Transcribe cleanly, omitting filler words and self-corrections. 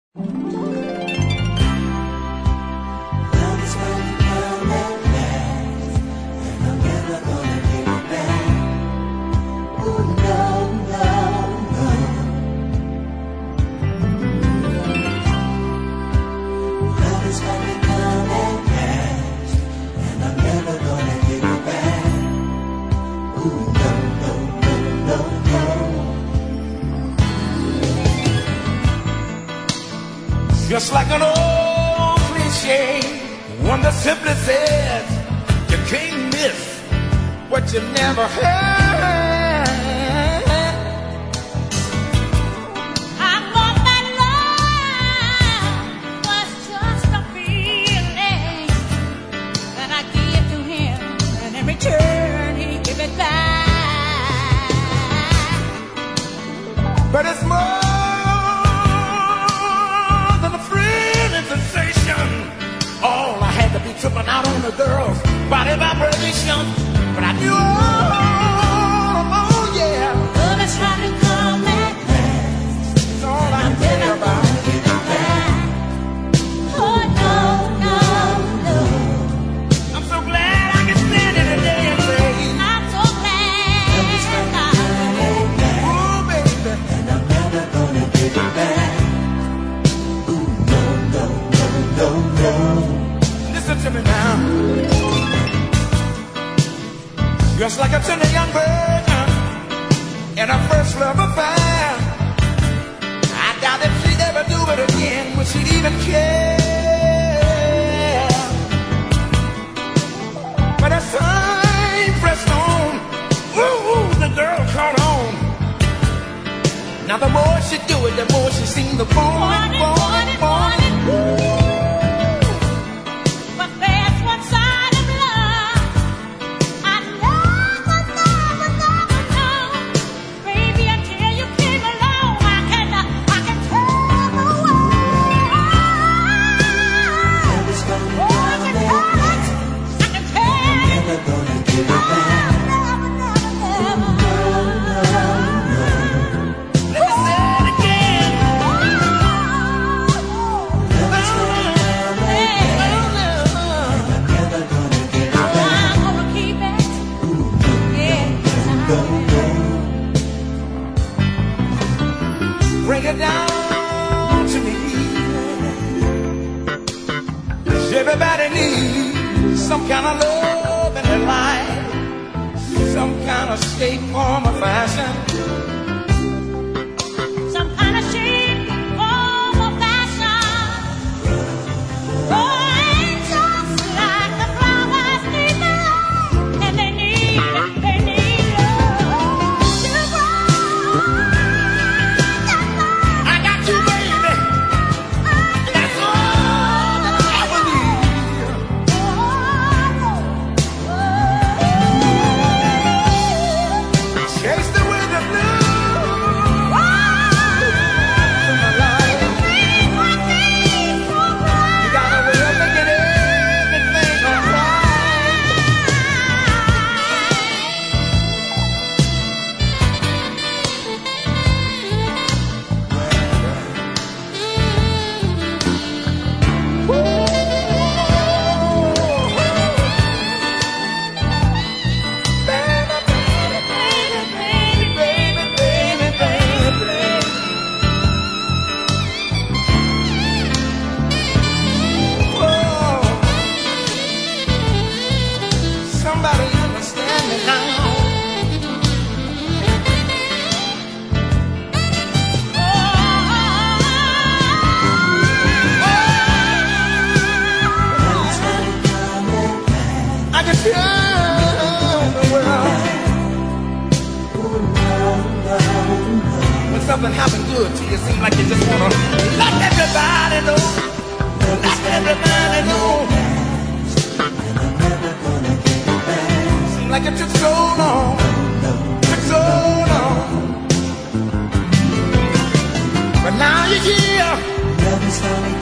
Just like an old cliche, one that simply says you can't miss what you never had. I thought that love was just a feeling that I give to him, and in return he give it back. But it's more sensation. All I had to be tripping out on the girl's body vibration. But I knew all along, yeah, love is trying to come and last. It's all I care about. Oh no, no, no. I'm so glad I can stand it today and say I'm so glad. Oh baby, and I'm never gonna give it back. Listen to me now. Just like a tender young virgin in her first love affair, I doubt if she'd ever do it again. Would she even care? But as time pressed on, ooh, the girl caught on. Now the more she do it, the more she seemed to want it. Bring it down to me. Everybody needs some kind of love in their life, some kind of shape, form, or fashion. Some kind of shape, form, or fashion. Oh, and just like the flowers need the light, and they need love to grow. I got you, baby. That's all that I ever need. Chase the wind of blue. In my life. You got a way of making everything alright. Somebody understand me now. I can feel the world. When something happens good to you, it seems like you just wanna let everybody know. Let everybody know. Seems like it took so long. Took so long. But now you're here. Love is how we